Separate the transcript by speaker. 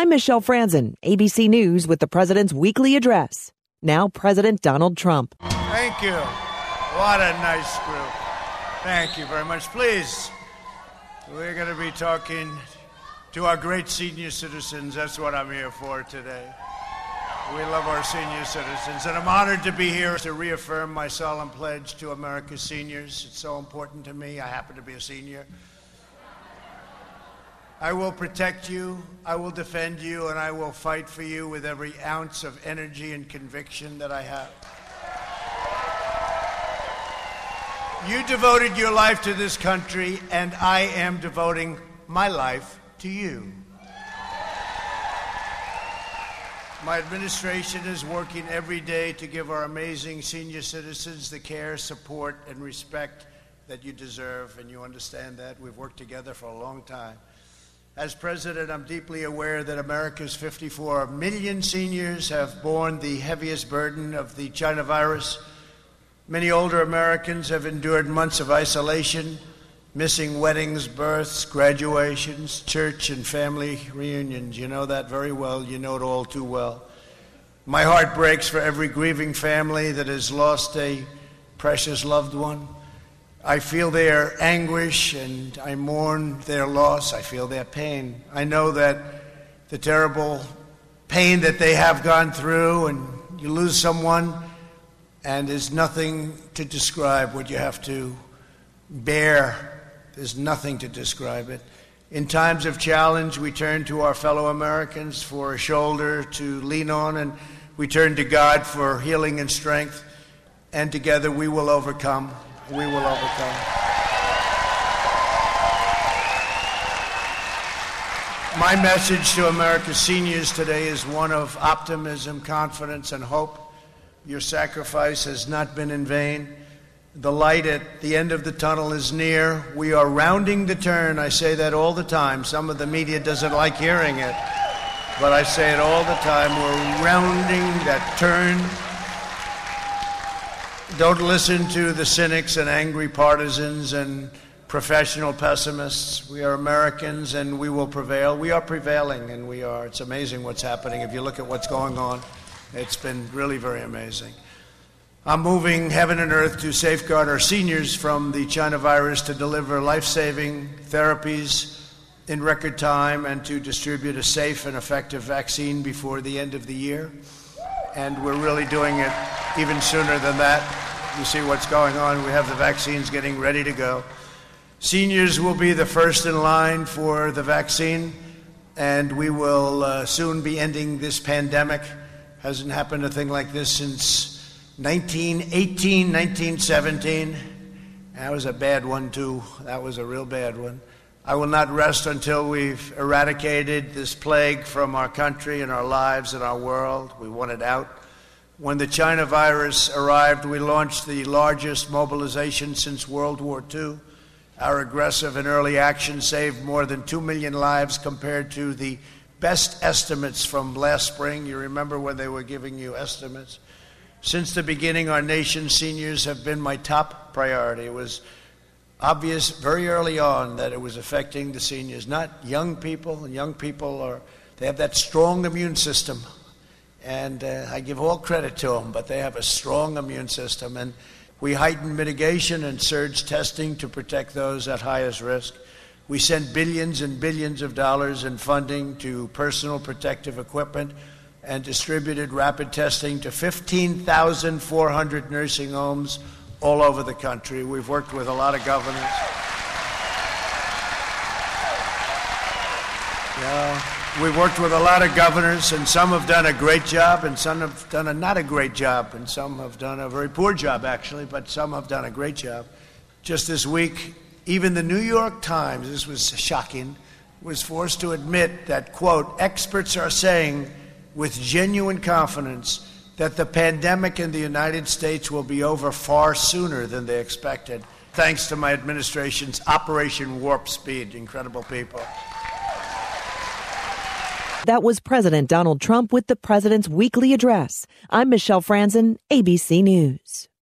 Speaker 1: I'm Michelle Franzen, ABC News with the President's weekly address. Now President Donald Trump.
Speaker 2: Thank you. What a nice group. Thank you very much. Please, we're going to be talking to our great senior citizens. That's what I'm here for today. We love our senior citizens, and I'm honored to be here to reaffirm my solemn pledge to America's seniors. It's so important to me. I happen to be a senior. I will protect you, I will defend you, and I will fight for you with every ounce of energy and conviction that I have. You devoted your life to this country, and I am devoting my life to you. My administration is working every day to give our amazing senior citizens the care, support, and respect that you deserve, and you understand that. We've worked together for a long time. As president, I'm deeply aware that America's 54 million seniors have borne the heaviest burden of the China virus. Many older Americans have endured months of isolation, missing weddings, births, graduations, church and family reunions. You know that very well. You know it all too well. My heart breaks for every grieving family that has lost a precious loved one. I feel their anguish and I mourn their loss. I feel their pain. I know that the terrible pain that they have gone through, and you lose someone and there's nothing to describe what you have to bear. There's nothing to describe it. In times of challenge, we turn to our fellow Americans for a shoulder to lean on, and we turn to God for healing and strength, and together we will overcome. We will overcome. My message to America's seniors today is one of optimism, confidence, and hope. Your sacrifice has not been in vain. The light at the end of the tunnel is near. We are rounding the turn. I say that all the time. Some of the media doesn't like hearing it, but I say it all the time. We're rounding that turn. Don't listen to the cynics and angry partisans and professional pessimists. We are Americans and we will prevail. We are prevailing, and we are. It's amazing what's happening. If you look at what's going on, it's been really very amazing. I'm moving heaven and earth to safeguard our seniors from the China virus, to deliver life-saving therapies in record time, and to distribute a safe and effective vaccine before the end of the year. And we're really doing it even sooner than that. You see what's going on. We have the vaccines getting ready to go. Seniors will be the first in line for the vaccine, and we will soon be ending this pandemic. Hasn't happened a thing like this since 1918, 1917. That was a bad one, too. That was a real bad one. I will not rest until we've eradicated this plague from our country and our lives and our world. We want it out. When the China virus arrived, we launched the largest mobilization since World War II. Our aggressive and early action saved more than 2 million lives compared to the best estimates from last spring. You remember when they were giving you estimates? Since the beginning, our nation's seniors have been my top priority. It was obvious very early on that it was affecting the seniors, not young people. And young people they have that strong immune system. And I give all credit to them, but they have a strong immune system. And we heightened mitigation and surge testing to protect those at highest risk. We sent billions and billions of dollars in funding to personal protective equipment and distributed rapid testing to 15,400 nursing homes all over the country. We've worked with a lot of governors. We've worked with a lot of governors, and some have done a great job, and some have done a not a great job, and some have done a very poor job, actually, but some have done a great job. Just this week, even the New York Times, this was shocking, was forced to admit that, quote, experts are saying with genuine confidence that the pandemic in the United States will be over far sooner than they expected, thanks to my administration's Operation Warp Speed. Incredible people.
Speaker 1: That was President Donald Trump with the President's weekly address. I'm Michelle Franzen, ABC News.